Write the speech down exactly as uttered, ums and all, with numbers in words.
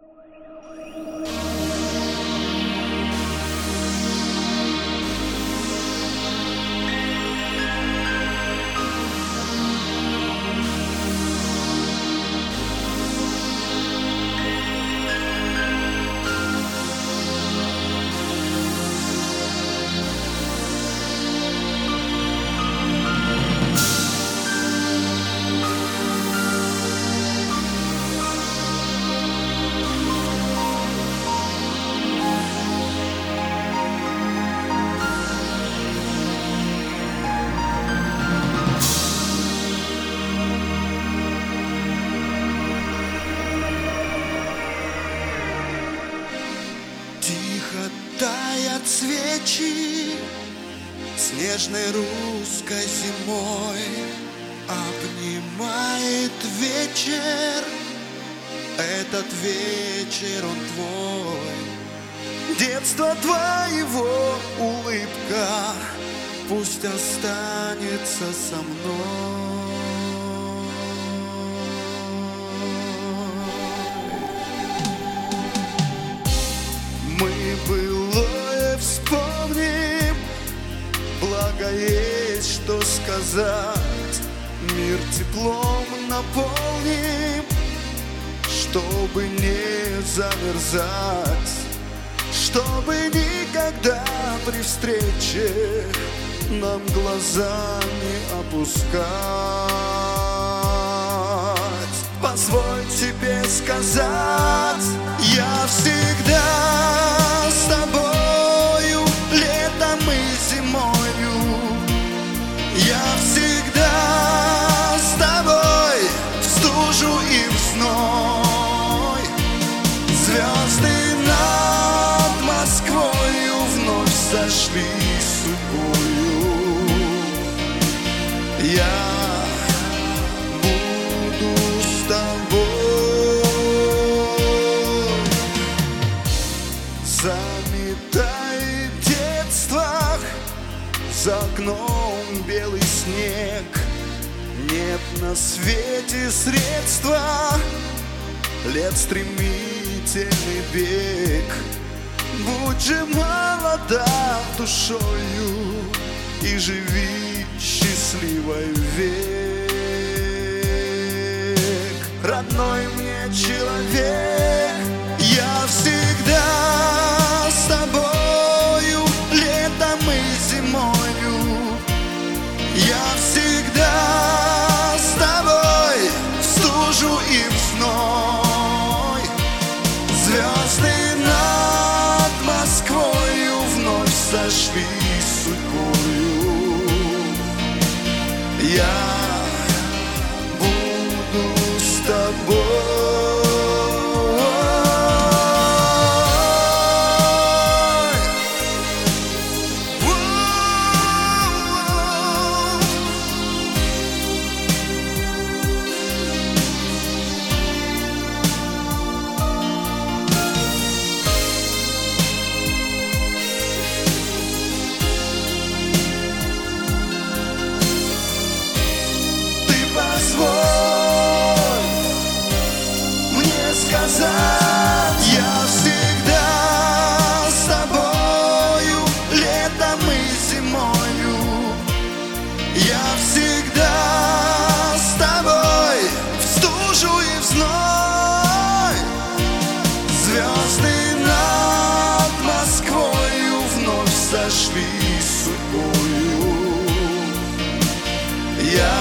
Таят свечи снежной русской зимой, обнимает вечер, этот вечер он твой. Детство твоего улыбка пусть останется со мной. Мы былое вспомним, благо есть что сказать. Мир теплом наполним, чтобы не замерзать, чтобы никогда при встрече нам глаза не опускать. Позволь тебе сказать, я всегда с тобою, летом и зимою. Я всегда с тобой, в стужу и в зной. Звезды над Москвою вновь сошлись судьбою. Я заметает детство, за окном белый снег. Нет на свете средства, лет стремительный бег. Будь же молода душою и живи счастливой век. Родной мне человек, я всегда с тобою, летом и зимою. Я всегда с тобой, в стужу и в зной. Звезды над Москвою вновь сошлись судьбою. Я буду с тобой. Я всегда с тобою, летом и зимою. Я всегда с тобой, в стужу и в зной. Звезды над Москвою вновь сошлись судьбою. Я